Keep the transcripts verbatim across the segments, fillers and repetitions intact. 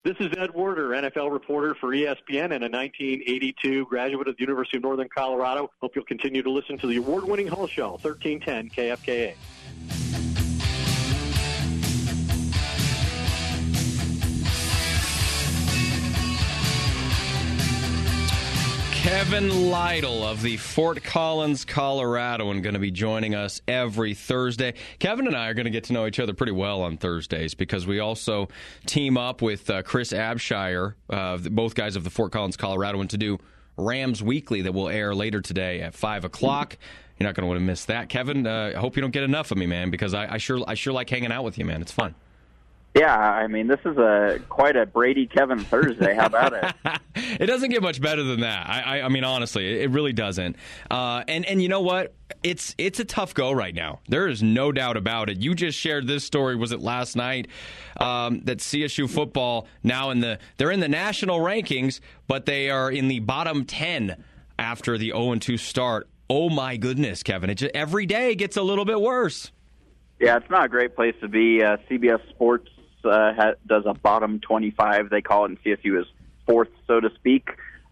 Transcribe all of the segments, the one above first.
This is Ed Werder, N F L reporter for E S P N and a nineteen eighty-two graduate of the University of Northern Colorado. Hope you'll continue to listen to the award-winning Hull Show, thirteen ten K F K A. Kevin Lytle of the Fort Collins, Colorado, and going to be joining us every Thursday. Kevin and I are going to get to know each other pretty well on Thursdays because we also team up with uh, Chris Abshire, uh, both guys of the Fort Collins, Colorado, and to do Rams Weekly that will air later today at five o'clock. You're not going to want to miss that. Kevin, uh, I hope you don't get enough of me, man, because I, I sure I sure like hanging out with you, man. It's fun. Yeah, I mean, this is a quite a Brady Kevin Thursday. How about it? It doesn't get much better than that. I, I, I mean, honestly, it really doesn't. Uh, and and you know what? It's it's a tough go right now. There is no doubt about it. You just shared this story. Was it last night um, that C S U football now in the they're in the national rankings, but they are in the bottom ten after the oh and two start. Oh my goodness, Kevin! It just, every day gets a little bit worse. Yeah, it's not a great place to be. Uh, C B S Sports Uh, ha- does a bottom twenty-five, they call it, and C S U is fourth, so to speak.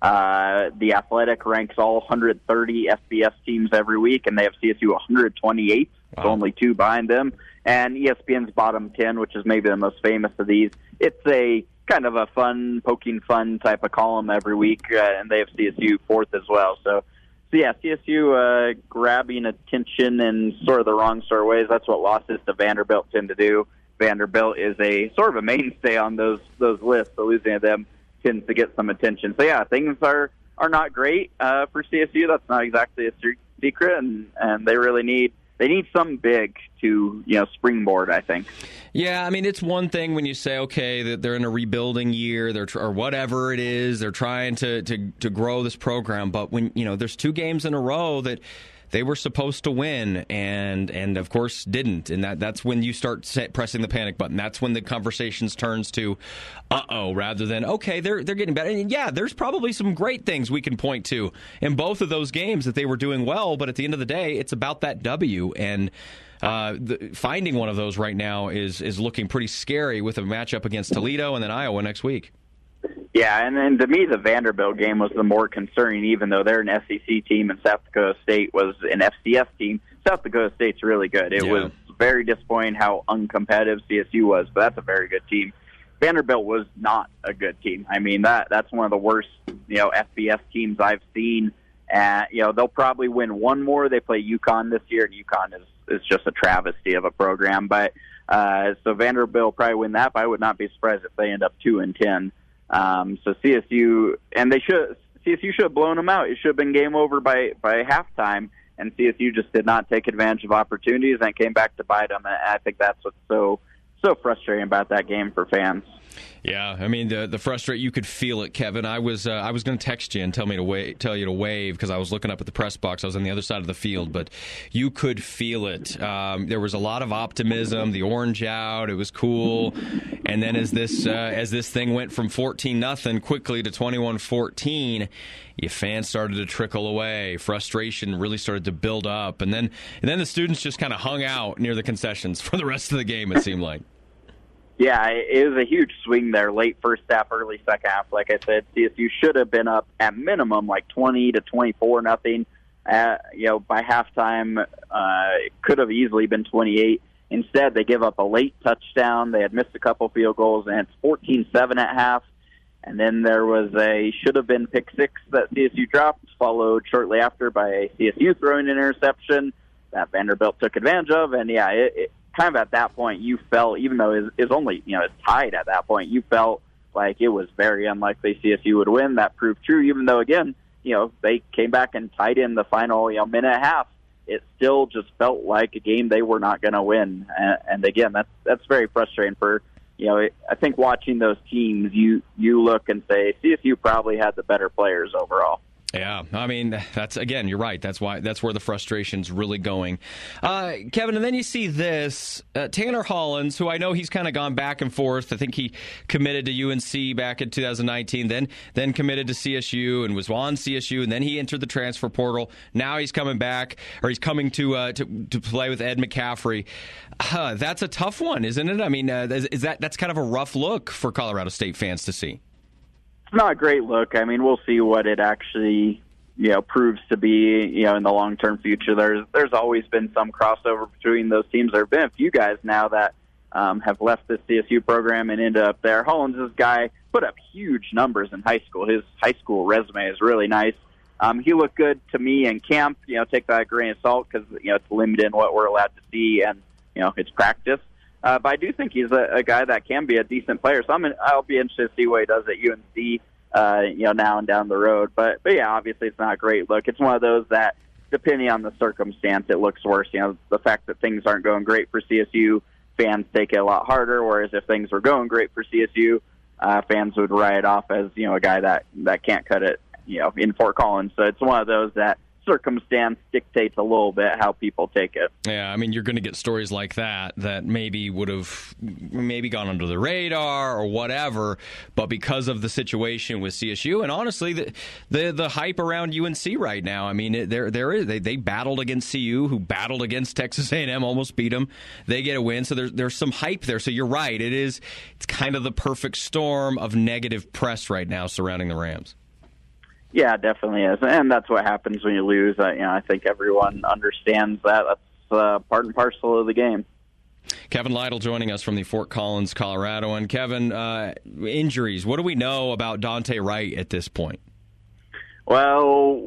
Uh, the Athletic ranks all one hundred thirty F B S teams every week, and they have C S U one hundred twenty-eight, wow. So only two behind them. And E S P N's bottom ten, which is maybe the most famous of these, it's a kind of a fun, poking fun type of column every week, uh, and they have C S U fourth as well. So, so yeah, C S U uh, grabbing attention in sort of the wrong sort of ways. That's what losses to Vanderbilt tend to do. Vanderbilt is a sort of a mainstay on those those lists, so losing to them tends to get some attention. So yeah, things are are not great uh, for C S U. That's not exactly a secret, and and they really need they need something big to you know springboard, I think. Yeah, I mean, it's one thing when you say, okay, that they're in a rebuilding year, they're or whatever it is, they're trying to to to grow this program, but when you know there's two games in a row that they were supposed to win, and and of course didn't, and that that's when you start set, pressing the panic button. That's when the conversations turns to, uh oh, rather than okay, they're they're getting better. And yeah, there's probably some great things we can point to in both of those games that they were doing well, but at the end of the day, it's about that W, and uh, the, finding one of those right now is is looking pretty scary with a matchup against Toledo and then Iowa next week. Yeah, and then to me, the Vanderbilt game was the more concerning, even though they're an S E C team and South Dakota State was an F C S team. South Dakota State's really good. It yeah. was very disappointing how uncompetitive C S U was, but that's a very good team. Vanderbilt was not a good team. I mean, that that's one of the worst, you know, F B S teams I've seen. And, you know, they'll probably win one more. They play UConn this year, and UConn is, is just a travesty of a program. But uh, so Vanderbilt will probably win that, but I would not be surprised if they end up two and ten. Um, so C S U, and they should, C S U should have blown them out. It should have been game over by, by halftime, and C S U just did not take advantage of opportunities and came back to bite them. And I think that's what's so, so frustrating about that game for fans. Yeah, I mean the the frustrate you could feel it, Kevin. I was uh, I was going to text you and tell me to wait, tell you to wave because I was looking up at the press box. I was on the other side of the field, but you could feel it. Um, there was a lot of optimism. The orange out, it was cool. And then as this uh, as this thing went from fourteen nothing quickly to twenty-one fourteen, your fans started to trickle away. Frustration really started to build up, and then and then the students just kind of hung out near the concessions for the rest of the game. It seemed like. Yeah, it was a huge swing there, late first half, early second half. Like I said, C S U should have been up at minimum like twenty to twenty-four nothing. Uh, you know, by halftime, uh, it could have easily been twenty-eight. Instead, they give up a late touchdown. They had missed a couple field goals, and it's fourteen seven at half. And then there was a should have been pick six that C S U dropped, followed shortly after by a C S U throwing an interception that Vanderbilt took advantage of. And yeah, it, it kind of at that point, you felt, even though it's it only, you know, it's tied at that point, you felt like it was very unlikely C S U would win. That proved true, even though, again, you know, they came back and tied in the final, you know, minute and a half. It still just felt like a game they were not going to win. And, and again, that's that's very frustrating for, you know, it, I think watching those teams, you, you look and say C S U probably had the better players overall. Yeah, I mean, that's, again, you're right. That's why that's where the frustration's really going. Uh, Kevin, and then you see this. Uh, Tanner Hollins, who I know he's kind of gone back and forth. I think he committed to U N C back in two thousand nineteen, then then committed to C S U and was on C S U, and then he entered the transfer portal. Now he's coming back, or he's coming to uh, to, to play with Ed McCaffrey. Uh, that's a tough one, isn't it? I mean, uh, is, is that that's kind of a rough look for Colorado State fans to see? Not a great look. I mean, we'll see what it actually, you know, proves to be, you know, in the long-term future. There's there's always been some crossover between those teams. There have been a few guys now that um, have left the C S U program and ended up there. Hollins, this guy, put up huge numbers in high school. His high school resume is really nice. Um, he looked good to me in camp. You know, take that with a grain of salt because, you know, it's limited in what we're allowed to see and, you know, it's practice. Uh, but I do think he's a, a guy that can be a decent player. So I'm in, I'll be interested to see what he does at U N C, uh, you know, now and down the road. But, but yeah, obviously it's not a great look. It's one of those that, depending on the circumstance, it looks worse. You know, the fact that things aren't going great for C S U, fans take it a lot harder. Whereas if things were going great for C S U, uh, fans would write it off as, you know, a guy that, that can't cut it, you know, in Fort Collins. So it's one of those that circumstance dictates a little bit how people take it. Yeah, I mean, you're going to get stories like that that maybe would have maybe gone under the radar or whatever, but because of the situation with C S U and honestly the the, the hype around U N C right now, I mean, there there is they, they battled against C U, who battled against Texas A and M, almost beat them. They get a win, so there's there's some hype there. So you're right, it is it's kind of the perfect storm of negative press right now surrounding the Rams. Yeah, it definitely is, and that's what happens when you lose. Uh, you know, I think everyone understands that. That's uh, part and parcel of the game. Kevin Lytle joining us from the Fort Collins, Colorado. And Kevin, uh, injuries. What do we know about Dante Wright at this point? Well,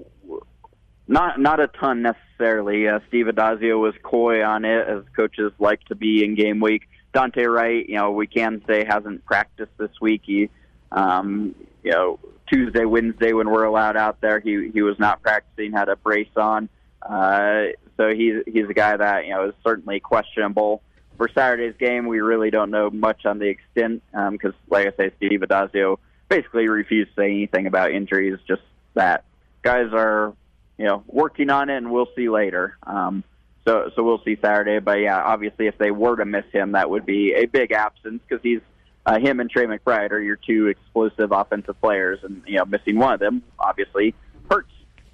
not not a ton necessarily. Uh, Steve Addazio was coy on it, as coaches like to be in game week. Dante Wright, you know, we can say hasn't practiced this week. He, um, you know. Tuesday, Wednesday, when we're allowed out there, he he was not practicing, had a brace on. Uh, so he's he's a guy that, you know, is certainly questionable. For Saturday's game, we really don't know much on the extent because, um, like I say, Steve Addazio basically refused to say anything about injuries, just that guys are, you know, working on it, and we'll see later. Um, so so we'll see Saturday. But, yeah, obviously if they were to miss him, that would be a big absence because he's Uh, him and Trey McBride are your two explosive offensive players, and, you know, missing one of them obviously hurts.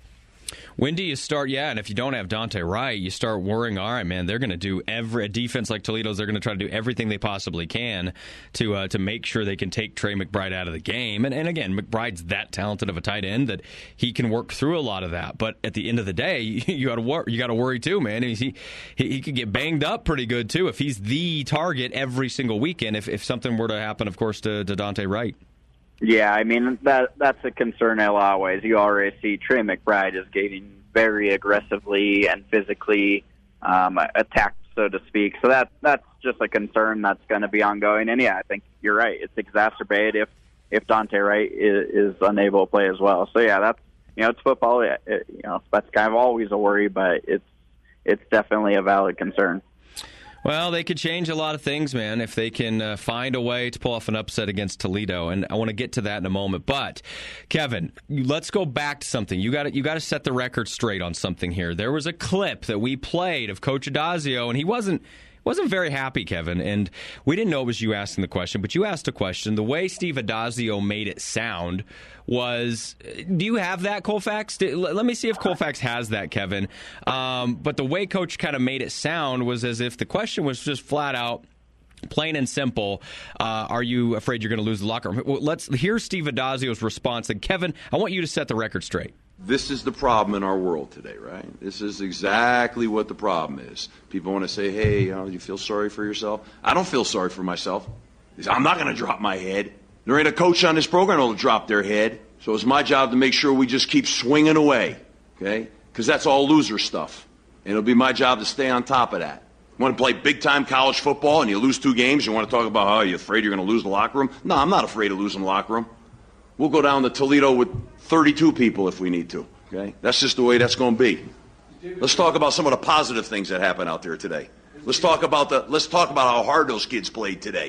When do you start? Yeah, and if you don't have Dante Wright, you start worrying. All right, man, they're going to do every a defense like Toledo's. They're going to try to do everything they possibly can to uh, to make sure they can take Trey McBride out of the game. And and again, McBride's that talented of a tight end that he can work through a lot of that. But at the end of the day, you got to wor- you got to worry too, man. He, he he could get banged up pretty good too if he's the target every single weekend. If if something were to happen, of course, to, to Dante Wright. Yeah, I mean, that that's a concern in a lot of ways. You already see Trey McBride is getting very aggressively and physically um, attacked, so to speak. So that that's just a concern that's going to be ongoing. And, yeah, I think you're right. It's exacerbated if, if Dante Wright is, is unable to play as well. So, yeah, that's, you know, it's football. It, it, you know, that's kind of always a worry, but it's it's definitely a valid concern. Well, they could change a lot of things, man, if they can uh, find a way to pull off an upset against Toledo, and I want to get to that in a moment. But, Kevin, let's go back to something. You got you got to set the record straight on something here. There was a clip that we played of Coach Addazio, and he wasn't wasn't very happy, Kevin, and we didn't know it was you asking the question, but you asked a question. The way Steve Addazio made it sound was, do you have that, Colfax? Let me see if Colfax has that, Kevin. Um, but the way Coach kind of made it sound was as if the question was just flat out, plain and simple, uh, are you afraid you're going to lose the locker room? Well, let's hear Steve Addazio's response. And Kevin, I want you to set the record straight. This is the problem in our world today, right? This is exactly what the problem is. People want to say, hey, you know, you feel sorry for yourself? I don't feel sorry for myself. I'm not going to drop my head. There ain't a coach on this program that'll drop their head. So it's my job to make sure we just keep swinging away, okay? Because that's all loser stuff. And it'll be my job to stay on top of that. You want to play big-time college football and you lose two games, you want to talk about how you're afraid you're going to lose the locker room? No, I'm not afraid of losing the locker room. We'll go down to Toledo with thirty-two people if we need to, okay? That's just the way that's going to be. Let's talk about some of the positive things that happened out there today. Let's talk about the let's talk about how hard those kids played today.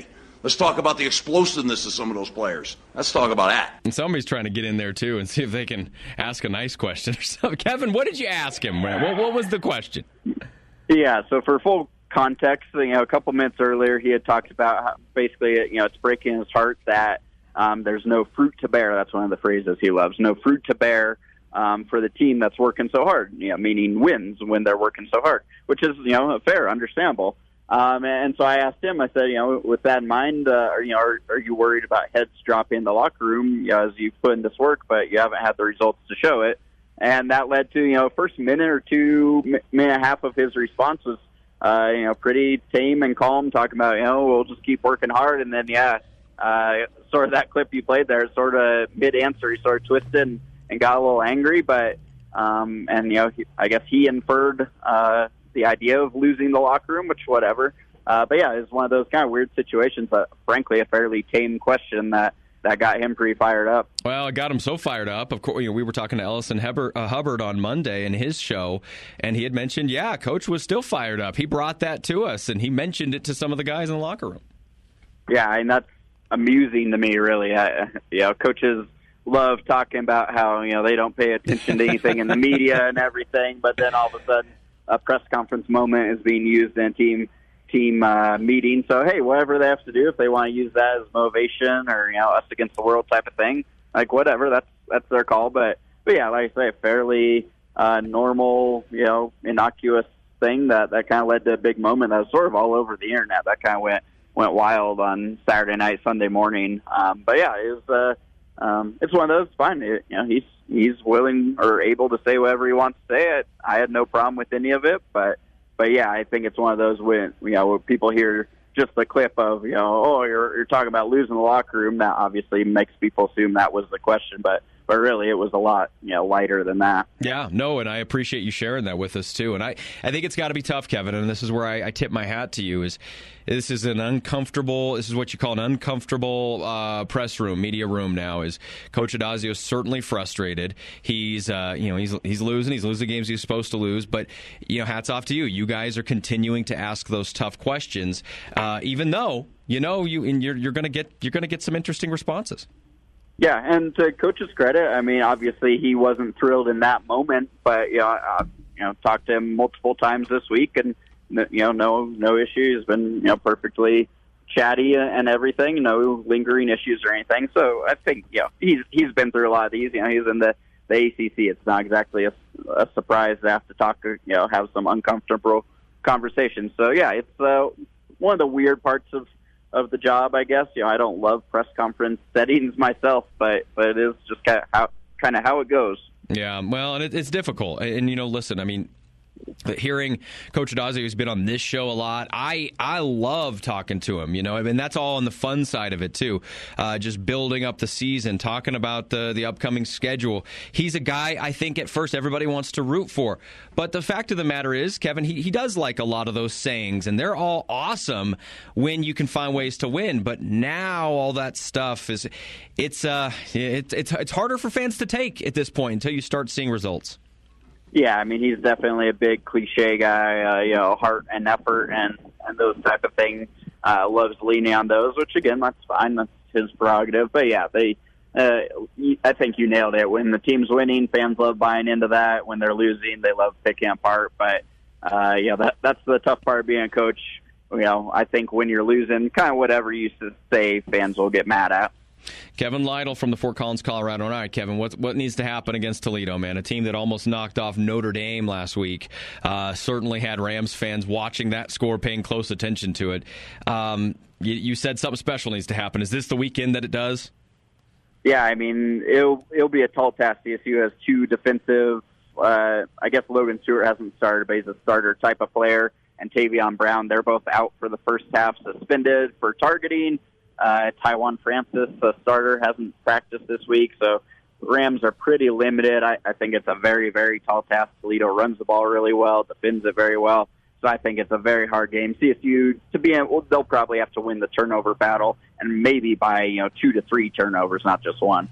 Let's talk about the explosiveness of some of those players. Let's talk about that. And somebody's trying to get in there, too, and see if they can ask a nice question or something. Kevin, what did you ask him? What, what was the question? Yeah, so for full context, you know, a couple minutes earlier, he had talked about how basically, you know, it's breaking his heart that um, there's no fruit to bear. That's one of the phrases he loves. No fruit to bear um, for the team that's working so hard, you know, meaning wins when they're working so hard, which is, you know, fair, understandable. Um, and so I asked him, I said, you know, with that in mind, uh, are, you know, are, are you worried about heads dropping in the locker room, you know, as you put in this work, but you haven't had the results to show it? And that led to, you know, first minute or two, minute and a half of his response was, uh, you know, pretty tame and calm, talking about, you know, we'll just keep working hard. And then, yeah, uh, sort of that clip you played there, sort of mid-answer, he sort of twisted and, and got a little angry. But, um, and, you know, he, I guess he inferred uh, the idea of losing the locker room, which whatever. Uh, but, yeah, it's one of those kind of weird situations, but frankly, a fairly tame question that, that got him pretty fired up. Well, it got him so fired up. Of course, you know, we were talking to Ellison Hubbard, uh, Hubbard on Monday in his show, and he had mentioned, yeah, Coach was still fired up. He brought that to us, and he mentioned it to some of the guys in the locker room. Yeah, and that's amusing to me, really. I, you know, coaches love talking about how, you know, they don't pay attention to anything in the media and everything, but then all of a sudden a press conference moment is being used in a team team uh, meeting. So, hey, whatever they have to do, if they want to use that as motivation or, you know, us against the world type of thing, like whatever, that's that's their call. But, but yeah, like I say, a fairly uh, normal, you know, innocuous thing that, that kind of led to a big moment that was sort of all over the internet. That kind of went went wild on Saturday night, Sunday morning. Um, but yeah, it was, uh, um, it's one of those. Fine, it, you know, he's he's willing or able to say whatever he wants to say. It. I had no problem with any of it, but. But, yeah, I think it's one of those when, you know, when people hear just the clip of, you know, oh, you're, you're talking about losing the locker room. That obviously makes people assume that was the question. But, but really, it was a lot, you know, lighter than that. Yeah, no, and I appreciate you sharing that with us, too. And I, I think it's got to be tough, Kevin, and this is where I, I tip my hat to you, is this is an uncomfortable, this is what you call an uncomfortable uh, press room, media room now, is Coach Addazio is certainly frustrated. He's, uh, you know, he's he's losing. He's losing games he's supposed to lose. But, you know, hats off to you. You guys are continuing to ask those tough questions, uh, even though, you know, you and you're, you're going to get you're going to get some interesting responses. Yeah, and to Coach's credit, I mean, obviously he wasn't thrilled in that moment, but, you know, I, you know, talked to him multiple times this week, and, you know, no no issue. He's been, you know, perfectly chatty and everything, no lingering issues or anything. So I think, you know, he's he's been through a lot of these. You know, he's in the, the A C C. It's not exactly a, a surprise to have to talk to, you know, have some uncomfortable conversations. So, yeah, it's uh, one of the weird parts of of the job, I guess. You know, I don't love press conference settings myself, but but it is just kind of how kind of how it goes. Yeah, well, and it, it's difficult. And, you know, listen, I mean, hearing Coach Addazio, who's been on this show a lot, I, I love talking to him, you know. I mean, that's all on the fun side of it, too. Uh, just building up the season, talking about the, the upcoming schedule. He's a guy I think at first everybody wants to root for. But the fact of the matter is, Kevin, he, he does like a lot of those sayings, and they're all awesome when you can find ways to win. But now all that stuff is, it's, uh, it, it's, it's harder for fans to take at this point until you start seeing results. Yeah, I mean, he's definitely a big cliche guy, uh, you know, heart and effort and, and those type of things. Uh, loves leaning on those, which, again, that's fine. That's his prerogative. But, yeah, they. Uh, I think you nailed it. When the team's winning, fans love buying into that. When they're losing, they love picking apart. But, uh, yeah, that, that's the tough part of being a coach. You know, I think when you're losing, kind of whatever you used to say, fans will get mad at. Kevin Lytle from the Fort Collins, Colorado. All right, Kevin, what what needs to happen against Toledo, man? A team that almost knocked off Notre Dame last week. Uh, certainly had Rams fans watching that score, paying close attention to it. Um, you, you said something special needs to happen. Is this the weekend that it does? Yeah, I mean, it'll it'll be a tall task. C S U has two defensive. Uh, I guess Logan Stewart hasn't started, but he's a starter type of player. And Tavion Brown, they're both out for the first half, suspended for targeting. Uh, Taiwan Francis, the starter, hasn't practiced this week, so the Rams are pretty limited. I, I think it's a very, very tall task. Toledo runs the ball really well, defends it very well, so I think it's a very hard game. C S U, to be in, well, they'll probably have to win the turnover battle, and maybe by, you know, two to three turnovers, not just one.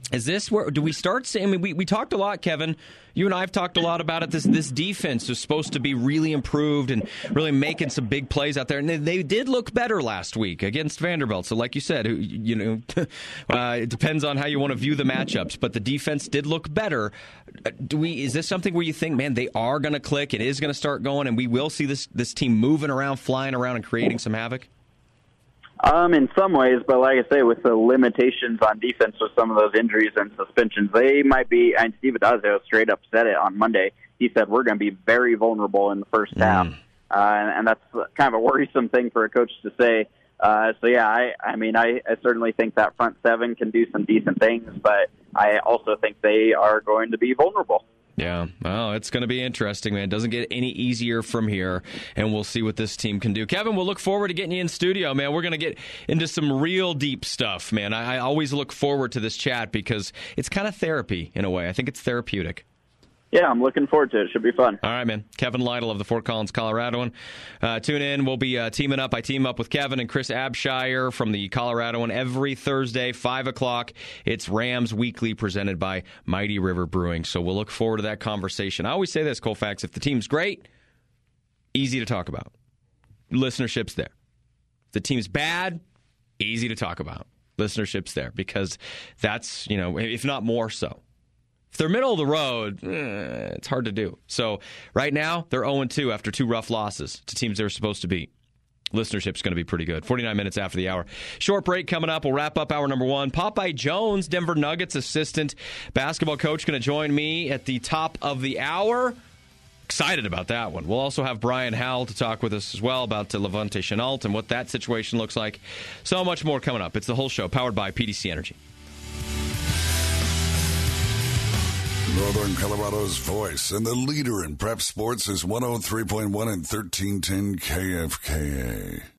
Is this where, do we start seeing, I mean, we, we talked a lot, Kevin, you and I have talked a lot about it, this this defense is supposed to be really improved and really making some big plays out there, and they, they did look better last week against Vanderbilt, so like you said, you know, uh, it depends on how you want to view the matchups, but the defense did look better. Do we, is this something where you think, man, they are going to click, it is going to start going, and we will see this, this team moving around, flying around, and creating some havoc? Um, in some ways, but like I say, with the limitations on defense with some of those injuries and suspensions, they might be, and Steve Addazio straight up said it on Monday. He said, we're going to be very vulnerable in the first mm. half. Uh, and, and that's kind of a worrisome thing for a coach to say. Uh, so, yeah, I, I mean, I, I certainly think that front seven can do some decent things, but I also think they are going to be vulnerable. Yeah, well, it's going to be interesting, man. It doesn't get any easier from here, and we'll see what this team can do. Kevin, we'll look forward to getting you in studio, man. We're going to get into some real deep stuff, man. I, I always look forward to this chat because it's kind of therapy in a way. I think it's therapeutic. Yeah, I'm looking forward to it. It should be fun. All right, man. Kevin Lytle of the Fort Collins, Coloradoan. Uh, tune in. We'll be uh, teaming up. I team up with Kevin and Chris Abshire from the Coloradoan every Thursday, five o'clock. It's Rams Weekly presented by Mighty River Brewing. So we'll look forward to that conversation. I always say this, Colfax, if the team's great, easy to talk about. Listenership's there. If the team's bad, easy to talk about. Listenership's there because that's, you know, if not more so. If they're middle of the road, eh, it's hard to do. So right now, they're oh and two after two rough losses to teams they're supposed to beat. Listenership's going to be pretty good. forty-nine minutes after the hour. Short break coming up. We'll wrap up hour number one. Popeye Jones, Denver Nuggets assistant basketball coach, going to join me at the top of the hour. Excited about that one. We'll also have Brian Howell to talk with us as well about uh, Levante Chenault and what that situation looks like. So much more coming up. It's the whole show, powered by P D C Energy. Northern Colorado's voice and the leader in prep sports is one oh three point one and thirteen ten K F K A.